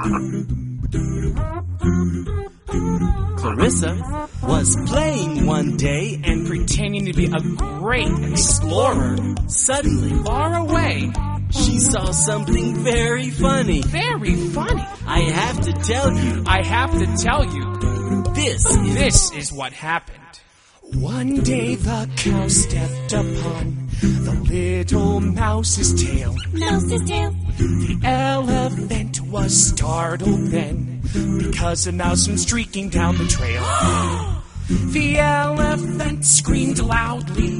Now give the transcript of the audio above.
Clarissa was playing one day and pretending to be a great explorer. suddenly Far away. she saw something very funny. Very funny. I have to tell you, I have to tell you, this is what happened. One day the cow stepped upon the little mouse's tail. Mouse's tail. The elephant was startled then, because a mouse went streaking down the trail. The elephant screamed loudly.